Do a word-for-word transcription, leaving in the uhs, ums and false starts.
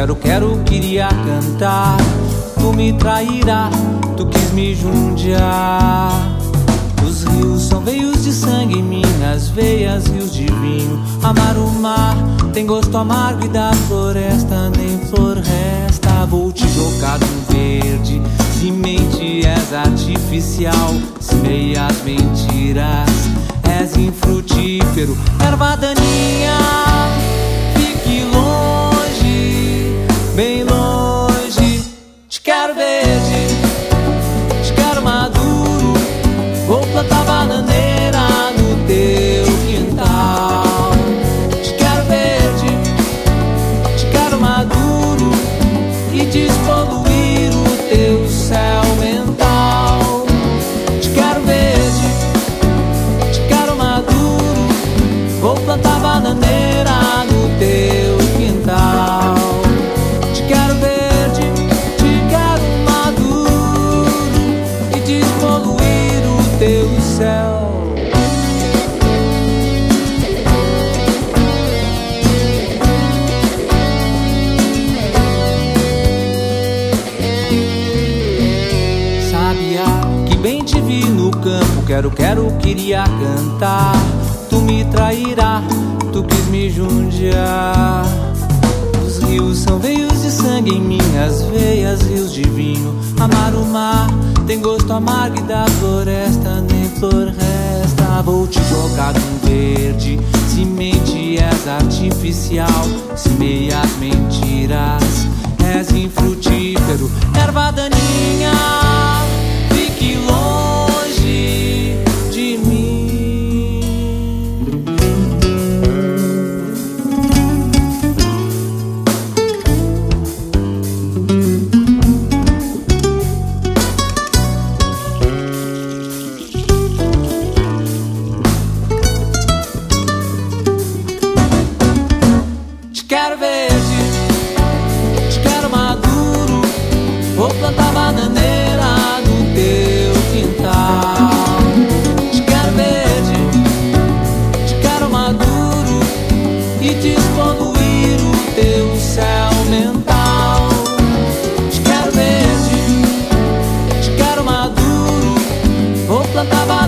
quero, quero, queria cantar. Tu me trairá, tu quis me judiar. Os rios são veios de sangue em minhas veias, rios de vinho. Amar o mar tem gosto amargo e da floresta nem flor resta. Vou te jogar no verde, semente és artificial. Semei as mentiras, és infrutífero, erva daninha. Fique longe, bem longe. Te quero verde, te quero maduro. Vou plantar bananeira no teu quintal. Te quero verde, te quero maduro e despoluir o teu céu mental. Te quero verde, te quero maduro. Vou plantar bananeira no teu quintal. Te quero verde, te quero maduro e despoluir o teu céu. Sabia que bem te vi no campo, quero, quero, queria cantar. Tu me trairá, tu quis me judiar. Os rios são veios de sangue em minhas veias, rios de vinho. Amar o mar tem gosto amargo e da floresta nem flor resta. Vou te jogar no verde, semente és artificial. Semei as mentiras, és infrutífero, erva daninha. Fique longe de mim. Te quero verde, te quero maduro. Vou plantar bananeira no teu quintal. Te quero verde, te quero maduro e despoluir o teu céu mental. Te quero verde, te quero maduro. Vou plantar bananeira